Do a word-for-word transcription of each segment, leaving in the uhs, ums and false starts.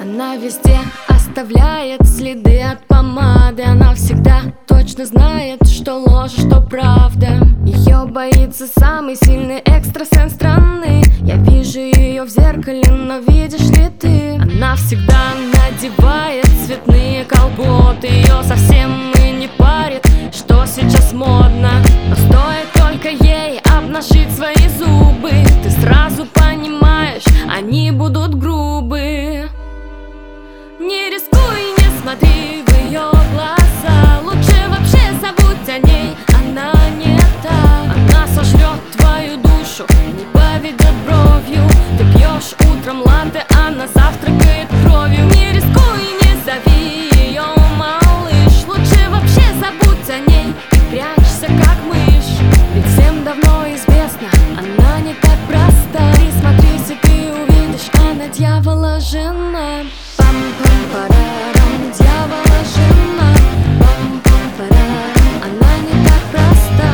Она везде оставляет следы от помады. Она всегда точно знает, что ложь, что правда. Ее боится самый сильный экстрасенс страны. Я вижу ее в зеркале, но видишь ли ты? Она всегда надевает цветные колготы. Ее совсем и не парит, что сейчас модно. Но стоит только ей обнажить свои зубы, ты сразу понимаешь, они будут грубы. Не рискуй, не смотри в ее глаза. Лучше вообще забудь о ней, она не та. Она сожрет твою душу, не поведет бровью. Ты пьешь утром латте, она завтракает кровью. Не рискуй, не зови ее, малыш. Лучше вообще забудь о ней и прячься, как мышь. Ведь всем давно известно, она не так проста. И смотри, если ты увидишь, она дьявола жена. Пам-пам-парарам, дьявола жена. Пам-пам-парарам, она не так проста.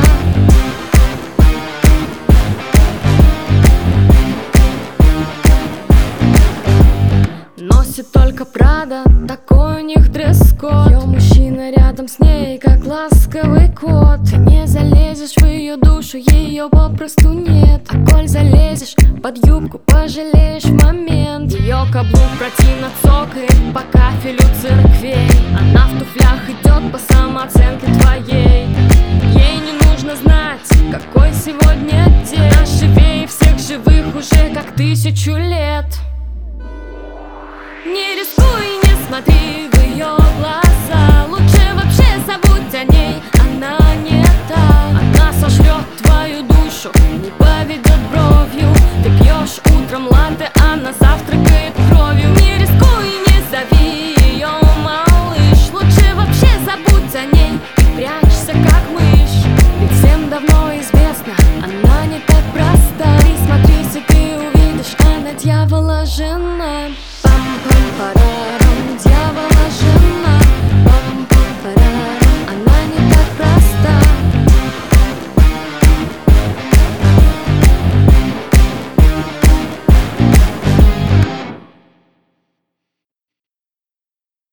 Носит только Прада, такой у них дресс-код. Ее мужчина рядом с ней, как ласковый кот. Ты не залезешь в ее душу, ее попросту нет. А коль залезешь под юбку, пожалеешь в момент. Ее каблук противно цокает по кафелю церквей. Она в туфлях идет по самооценке твоей. Ей не нужно знать, какой сегодня день. Она живее всех живых уже как тысячу лет. Не рискуй, не смотри в ее глаза. Лучше вообще забудь о ней, она не та. Она сожрет твою душу, не поведет бровью. Ты пьешь утром латте, она завтракает кровью. Не рискуй, не зови ее, малыш. Лучше вообще забудь о ней и прячься, как мышь. Ведь всем давно известно, она не так проста. И смотри, если ты увидишь, она дьявола жена. Пам-пам-парарам, дьявола жена.